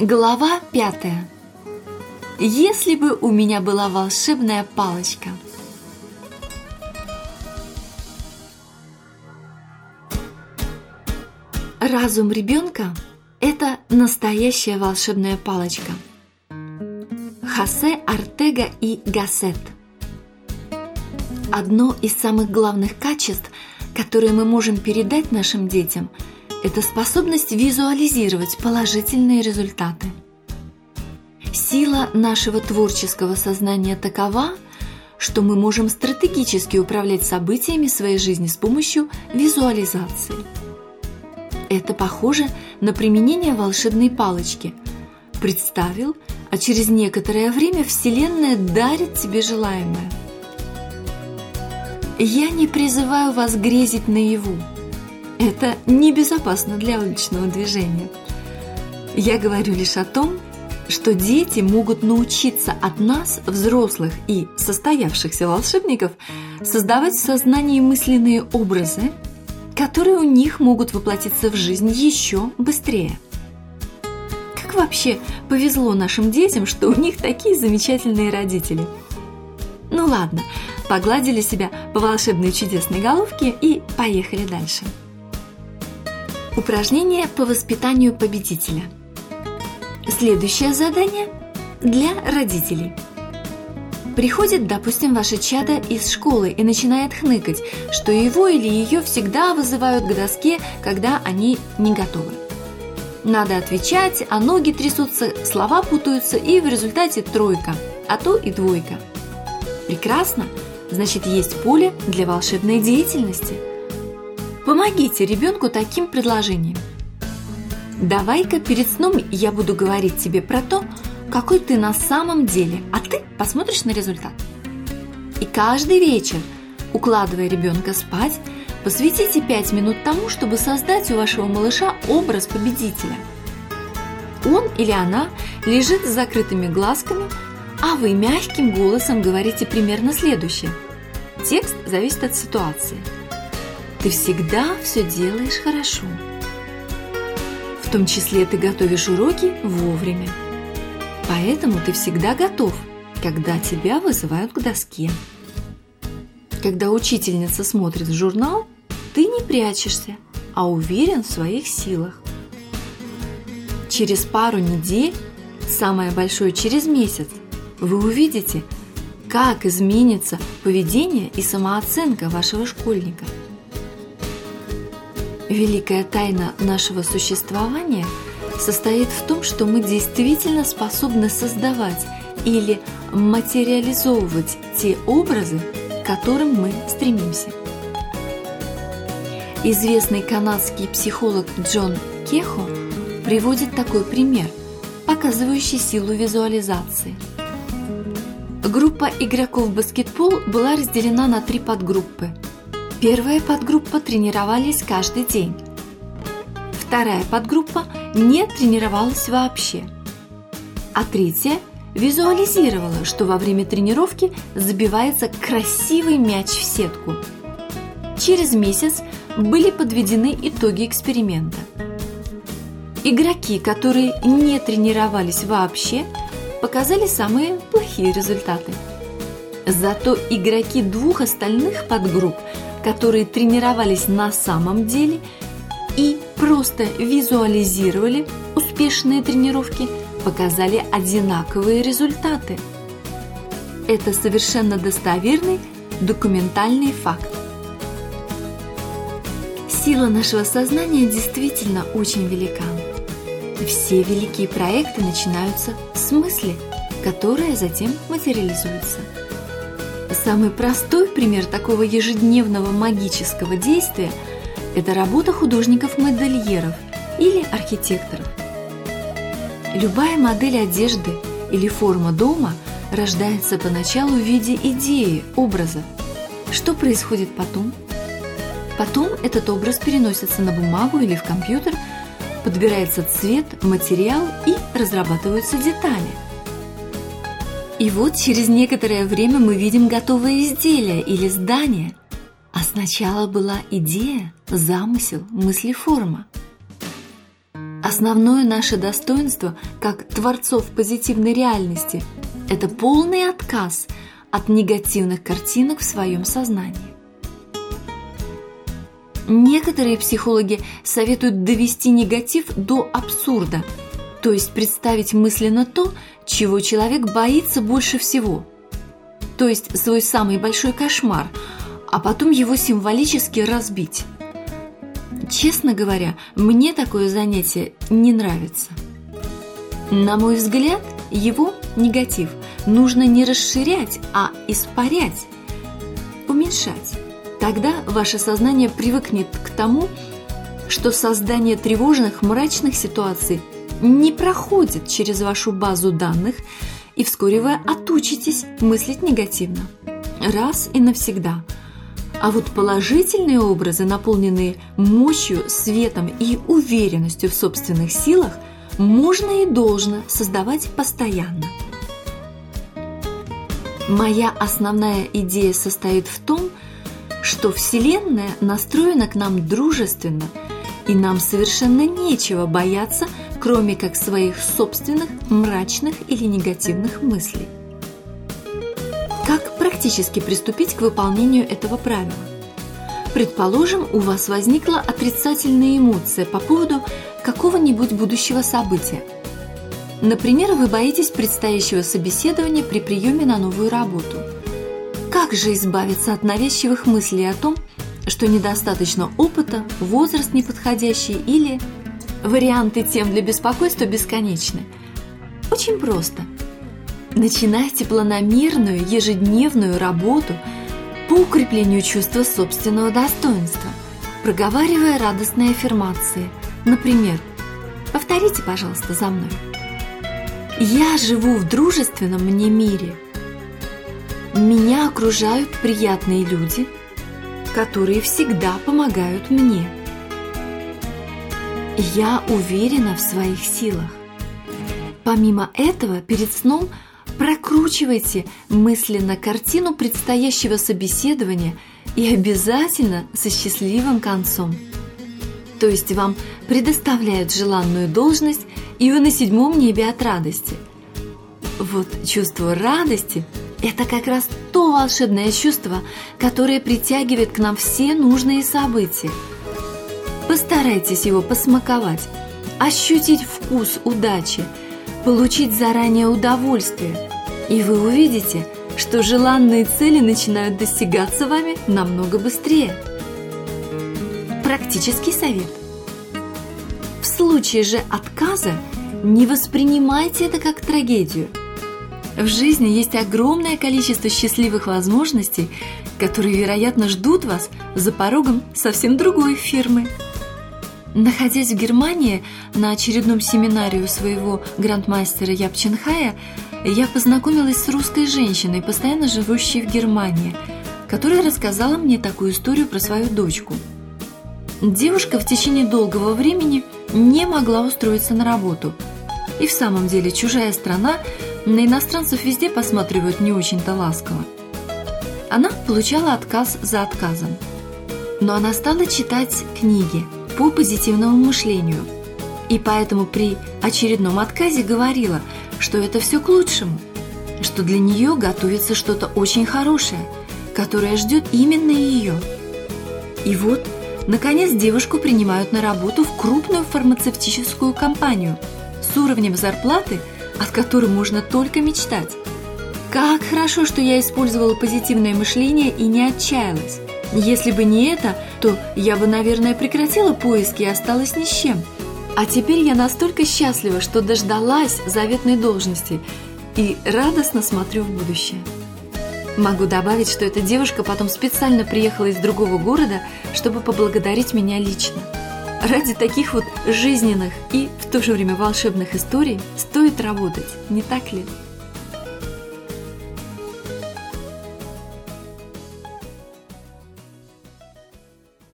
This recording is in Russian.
Глава 5. Если бы у меня была волшебная палочка. Разум ребенка – это настоящая волшебная палочка. Хосе Ортега и Гассет. Одно из самых главных качеств, которые мы можем передать нашим детям – это способность визуализировать положительные результаты. Сила нашего творческого сознания такова, что мы можем стратегически управлять событиями своей жизни с помощью визуализации. Это похоже на применение волшебной палочки. Представил, а через некоторое время Вселенная дарит тебе желаемое. Я не призываю вас грезить наяву. Это небезопасно для уличного движения. Я говорю лишь о том, что дети могут научиться от нас, взрослых и состоявшихся волшебников, создавать в сознании мысленные образы, которые у них могут воплотиться в жизнь еще быстрее. Как вообще повезло нашим детям, что у них такие замечательные родители. Ну ладно, погладили себя по волшебной чудесной головке и поехали дальше. Упражнение по воспитанию победителя. Следующее задание для родителей. Приходит, допустим, ваше чадо из школы и начинает хныкать, что его или ее всегда вызывают к доске, когда они не готовы. Надо отвечать, а ноги трясутся, слова путаются, и в результате тройка, а то и двойка. Прекрасно, значит, есть поле для волшебной деятельности. Помогите ребенку таким предложением. Давай-ка перед сном я буду говорить тебе про то, какой ты на самом деле, а ты посмотришь на результат. И каждый вечер, укладывая ребенка спать, посвятите 5 минут тому, чтобы создать у вашего малыша образ победителя. Он или она лежит с закрытыми глазками, а вы мягким голосом говорите примерно следующее. Текст зависит от ситуации. Ты всегда все делаешь хорошо. В том числе ты готовишь уроки вовремя. Поэтому ты всегда готов, когда тебя вызывают к доске. Когда учительница смотрит в журнал, ты не прячешься, а уверен в своих силах. Через пару недель, самое большое через месяц, вы увидите, как изменится поведение и самооценка вашего школьника. Великая тайна нашего существования состоит в том, что мы действительно способны создавать или материализовывать те образы, к которым мы стремимся. Известный канадский психолог Джон Кехо приводит такой пример, показывающий силу визуализации. Группа игроков в баскетбол была разделена на 3 подгруппы. Первая подгруппа тренировались каждый день. Вторая подгруппа не тренировалась вообще. А третья визуализировала, что во время тренировки забивается красивый мяч в сетку. Через месяц были подведены итоги эксперимента. Игроки, которые не тренировались вообще, показали самые плохие результаты. Зато игроки 2 остальных подгрупп, которые тренировались на самом деле и просто визуализировали успешные тренировки, показали одинаковые результаты. Это совершенно достоверный документальный факт. Сила нашего сознания действительно очень велика. Все великие проекты начинаются с мысли, которая затем материализуется. Самый простой пример такого ежедневного магического действия – это работа художников-модельеров или архитекторов. Любая модель одежды или форма дома рождается поначалу в виде идеи, образа. Что происходит потом? Потом этот образ переносится на бумагу или в компьютер, подбирается цвет, материал и разрабатываются детали. И вот через некоторое время мы видим готовое изделие или здание, а сначала была идея, замысел, мыслеформа. Основное наше достоинство как творцов позитивной реальности – это полный отказ от негативных картинок в своем сознании. Некоторые психологи советуют довести негатив до абсурда, то есть представить мысленно то, чего человек боится больше всего, то есть свой самый большой кошмар, а потом его символически разбить. Честно говоря, мне такое занятие не нравится. На мой взгляд, его негатив нужно не расширять, а испарять, уменьшать. Тогда ваше сознание привыкнет к тому, что создание тревожных, мрачных ситуаций не проходит через вашу базу данных, и вскоре вы отучитесь мыслить негативно. Раз и навсегда. А вот положительные образы, наполненные мощью, светом и уверенностью в собственных силах, можно и должно создавать постоянно. Моя основная идея состоит в том, что Вселенная настроена к нам дружественно, и нам совершенно нечего бояться, кроме как своих собственных мрачных или негативных мыслей. Как практически приступить к выполнению этого правила? Предположим, у вас возникла отрицательная эмоция по поводу какого-нибудь будущего события. Например, вы боитесь предстоящего собеседования при приеме на новую работу. Как же избавиться от навязчивых мыслей о том, что недостаточно опыта, возраст неподходящий или варианты тем для беспокойства бесконечны? Очень просто. Начинайте планомерную ежедневную работу по укреплению чувства собственного достоинства, проговаривая радостные аффирмации. Например, повторите, пожалуйста, за мной. Я живу в дружественном мне мире. Меня окружают приятные люди, которые всегда помогают мне. Я уверена в своих силах. Помимо этого, перед сном прокручивайте мысленно картину предстоящего собеседования и обязательно со счастливым концом. То есть вам предоставляют желанную должность, и вы на 7 небе от радости. Вот чувство радости – это как раз то волшебное чувство, которое притягивает к нам все нужные события. Постарайтесь его посмаковать, ощутить вкус удачи, получить заранее удовольствие, и вы увидите, что желанные цели начинают достигаться вами намного быстрее. Практический совет. В случае же отказа не воспринимайте это как трагедию. В жизни есть огромное количество счастливых возможностей, которые, вероятно, ждут вас за порогом совсем другой фирмы. Находясь в Германии на очередном семинаре у своего грандмастера Япченхая, я познакомилась с русской женщиной, постоянно живущей в Германии, которая рассказала мне такую историю про свою дочку. Девушка в течение долгого времени не могла устроиться на работу. И в самом деле чужая страна, на иностранцев везде посматривают не очень-то ласково. Она получала отказ за отказом. Но она стала читать книги по позитивному мышлению. И поэтому при очередном отказе говорила, что это все к лучшему, что для нее готовится что-то очень хорошее, которое ждет именно ее. И вот, наконец, девушку принимают на работу в крупную фармацевтическую компанию с уровнем зарплаты, от которой можно только мечтать. Как хорошо, что я использовала позитивное мышление и не отчаялась. Если бы не это, то я бы, наверное, прекратила поиски и осталась ни с чем. А теперь я настолько счастлива, что дождалась заветной должности и радостно смотрю в будущее. Могу добавить, что эта девушка потом специально приехала из другого города, чтобы поблагодарить меня лично. Ради таких вот жизненных и в то же время волшебных историй стоит работать, не так ли?